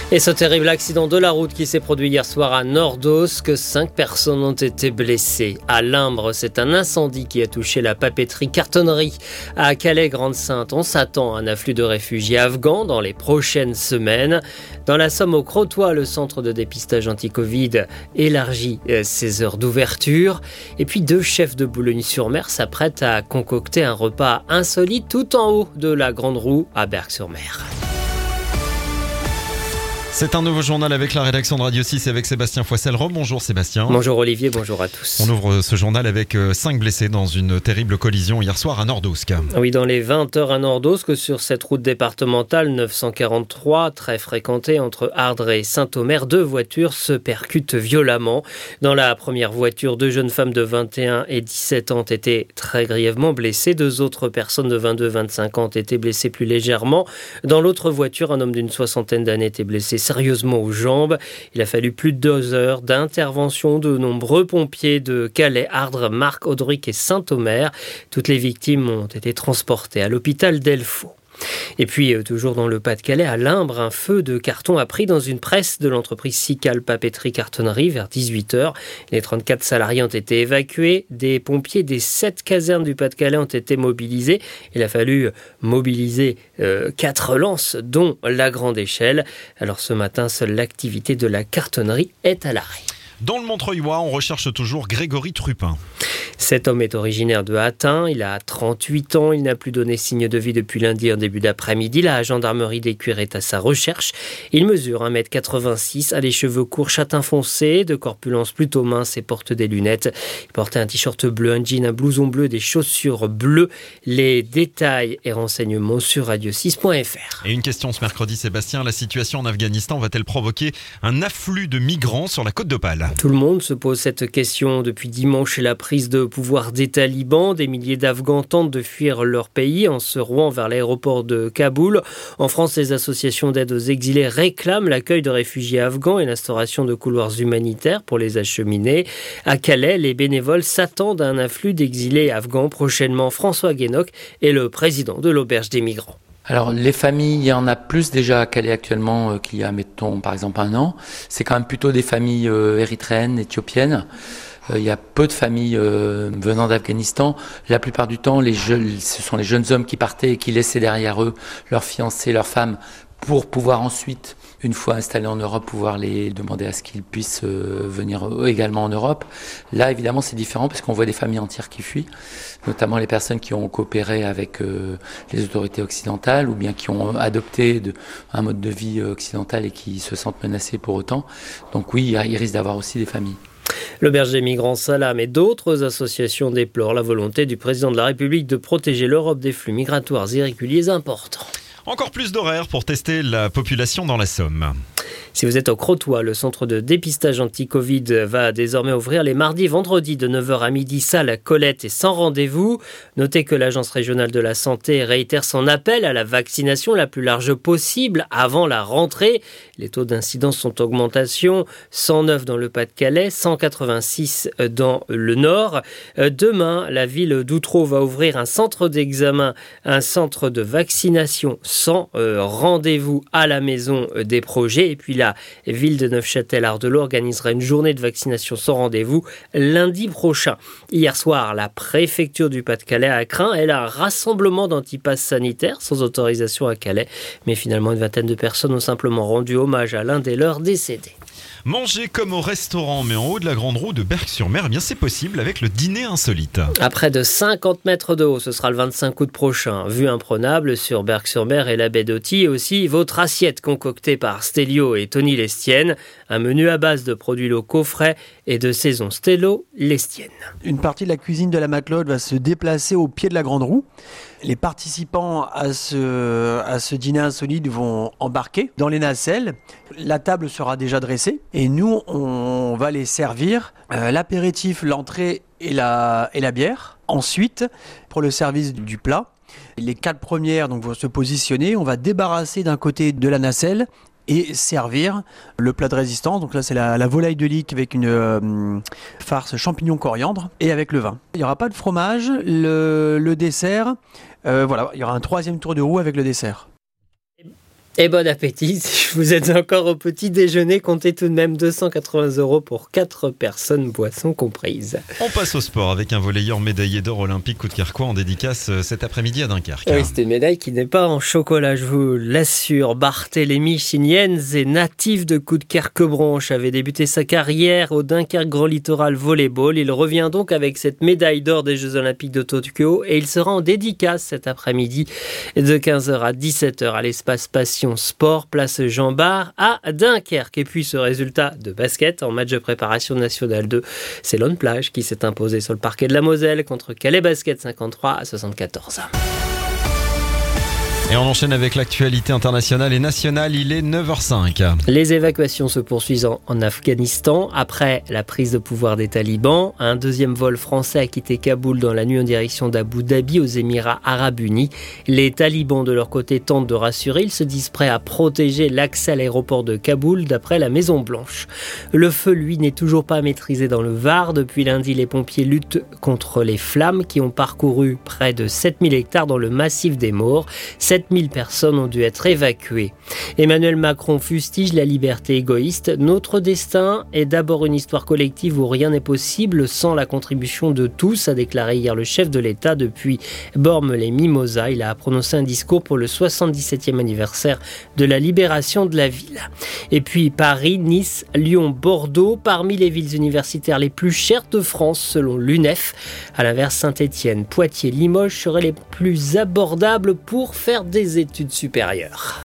Et ce terrible accident de la route qui s'est produit hier soir à Nordosque, 5 personnes ont été blessées. À Limbre, c'est un incendie qui a touché la papeterie cartonnerie. À Calais-Grande-Sainte, on s'attend à un afflux de réfugiés afghans dans les prochaines semaines. Dans la Somme, au Crotoy, le centre de dépistage anti-Covid élargit ses heures d'ouverture. Et puis 2 chefs de Boulogne-sur-Mer s'apprêtent à concocter un repas insolite tout en haut de la Grande Roue à Berck-sur-Mer. C'est un nouveau journal avec la rédaction de Radio 6 et avec Sébastien Foissel-Rome. Bonjour Sébastien. Bonjour Olivier, bonjour à tous. On ouvre ce journal avec 5 blessés dans une terrible collision hier soir à Nordosque. Oui, dans les 20 heures à Nordosque, sur cette route départementale 943, très fréquentée entre Ardres et Saint-Omer, 2 voitures se percutent violemment. Dans la première voiture, 2 jeunes femmes de 21 et 17 ans ont été très grièvement blessées. 2 autres personnes de 22 et 25 ans ont été blessées plus légèrement. Dans l'autre voiture, un homme d'une 60aine d'années était blessé sérieusement aux jambes. Il a fallu plus de 2 heures d'intervention de nombreux pompiers de Calais, Ardres, Marcq, Audric et Saint-Omer. Toutes les victimes ont été transportées à l'hôpital d'Elfaux. Et puis, toujours dans le Pas-de-Calais, à Limbre, un feu de carton a pris dans une presse de l'entreprise Sical Papeterie Cartonnerie vers 18h. Les 34 salariés ont été évacués. Des pompiers des 7 casernes du Pas-de-Calais ont été mobilisés. Il a fallu mobiliser 4 lances, dont la grande échelle. Alors ce matin, seule l'activité de la cartonnerie est à l'arrêt. Dans le Montreuilois, on recherche toujours Grégory Trupin. Cet homme est originaire de Hattin, il a 38 ans, il n'a plus donné signe de vie depuis lundi en début d'après-midi. La gendarmerie d'Écuire est à sa recherche. Il mesure 1m86, a les cheveux courts châtain foncé, de corpulence plutôt mince et porte des lunettes. Il portait un t-shirt bleu, un jean, un blouson bleu, des chaussures bleues. Les détails et renseignements sur radio6.fr. Et une question ce mercredi, Sébastien, la situation en Afghanistan va-t-elle provoquer un afflux de migrants sur la côte d'Opale ? Tout le monde se pose cette question depuis dimanche et la prise de pouvoir des talibans. Des milliers d'Afghans tentent de fuir leur pays en se ruant vers l'aéroport de Kaboul. En France, les associations d'aide aux exilés réclament l'accueil de réfugiés afghans et l'instauration de couloirs humanitaires pour les acheminer. À Calais, les bénévoles s'attendent à un afflux d'exilés afghans prochainement. François Guénoc est le président de l'Auberge des migrants. Alors les familles, il y en a plus déjà à Calais actuellement qu'il y a, mettons, par exemple 1 an. C'est quand même plutôt des familles érythréennes, éthiopiennes. Il y a peu de familles venant d'Afghanistan. La plupart du temps, ce sont les jeunes hommes qui partaient et qui laissaient derrière eux leurs fiancés, leurs femmes, pour pouvoir ensuite, une fois installés en Europe, pouvoir les demander à ce qu'ils puissent venir eux également en Europe. Là, évidemment, c'est différent parce qu'on voit des familles entières qui fuient, notamment les personnes qui ont coopéré avec les autorités occidentales ou bien qui ont adopté un mode de vie occidental et qui se sentent menacés pour autant. Donc oui, il risque d'avoir aussi des familles. L'Auberge des migrants Salam et d'autres associations déplorent la volonté du président de la République de protéger l'Europe des flux migratoires irréguliers importants. Encore plus d'horaires pour tester la population dans la Somme. Si vous êtes au Crotoy, le centre de dépistage anti-Covid va désormais ouvrir les mardis et vendredis de 9h à midi, salle Colette et sans rendez-vous. Notez que l'Agence régionale de la santé réitère son appel à la vaccination la plus large possible avant la rentrée. Les taux d'incidence sont en augmentation, 109 dans le Pas-de-Calais, 186 dans le Nord. Demain, la ville d'Outreau va ouvrir un centre d'examen, un centre de vaccination sans rendez-vous à la maison des projets. Et puis la ville de Neufchâtel-Ardelot organisera une journée de vaccination sans rendez-vous lundi prochain. Hier soir, la préfecture du Pas-de-Calais a craint un rassemblement d'antipasses sanitaires sans autorisation à Calais. Mais finalement, une vingtaine de personnes ont simplement rendu hommage à l'un des leurs décédés. Manger comme au restaurant, mais en haut de la Grande Roue de Berck-sur-Mer, eh bien c'est possible avec le dîner insolite. À près de 50 mètres de haut, ce sera le 25 août prochain. Vue imprenable sur Berck-sur-Mer et la baie d'Authie, et aussi votre assiette concoctée par Stelio et Tony Lestienne. Un menu à base de produits locaux frais et de saison Stello Lestienne. Une partie de la cuisine de la Matelote va se déplacer au pied de la Grande Roue. Les participants à ce dîner insolite vont embarquer dans les nacelles. La table sera déjà dressée et nous, on va les servir l'apéritif, l'entrée et la bière. Ensuite, pour le service du plat, les 4 premières vont se positionner. On va débarrasser d'un côté de la nacelle et servir le plat de résistance. Donc là, c'est la volaille de Lique avec une farce champignon coriandre et avec le vin. Il n'y aura pas de fromage. Le dessert, voilà, il y aura un 3e tour de roue avec le dessert. Et bon appétit, si vous êtes encore au petit déjeuner, comptez tout de même 280 € pour 4 personnes, boissons comprises. On passe au sport avec un volleyeur médaillé d'or olympique Coudekerquois en dédicace cet après-midi à Dunkerque. Oui, c'est une médaille qui n'est pas en chocolat, je vous l'assure. Barthélémy Chinienz est natif de Coudekerque-Branche, avait débuté sa carrière au Dunkerque Grand Littoral Volleyball. Il revient donc avec cette médaille d'or des Jeux Olympiques de Tokyo et il sera en dédicace cet après-midi de 15h à 17h à l'espace Passion Sport, place Jean Bart à Dunkerque. Et puis ce résultat de basket en match de préparation nationale 2, c'est Lone Plage qui s'est imposé sur le parquet de la Moselle contre Calais Basket 53-74. Et on enchaîne avec l'actualité internationale et nationale, il est 9h05. Les évacuations se poursuivent en Afghanistan. Après la prise de pouvoir des talibans, un deuxième vol français a quitté Kaboul dans la nuit en direction d'Abu Dhabi aux Émirats Arabes Unis. Les talibans de leur côté tentent de rassurer, ils se disent prêts à protéger l'accès à l'aéroport de Kaboul d'après la Maison Blanche. Le feu, lui, n'est toujours pas maîtrisé dans le Var. Depuis lundi, les pompiers luttent contre les flammes qui ont parcouru près de 7000 hectares dans le massif des Maures. 7000 personnes ont dû être évacuées. Emmanuel Macron fustige la liberté égoïste. Notre destin est d'abord une histoire collective où rien n'est possible sans la contribution de tous, a déclaré hier le chef de l'État depuis Bormes-les-Mimosas. Il a prononcé un discours pour le 77e anniversaire de la libération de la ville. Et puis Paris, Nice, Lyon, Bordeaux, parmi les villes universitaires les plus chères de France selon l'UNEF. À l'inverse, Saint-Étienne, Poitiers, Limoges seraient les plus abordables pour faire des études supérieures.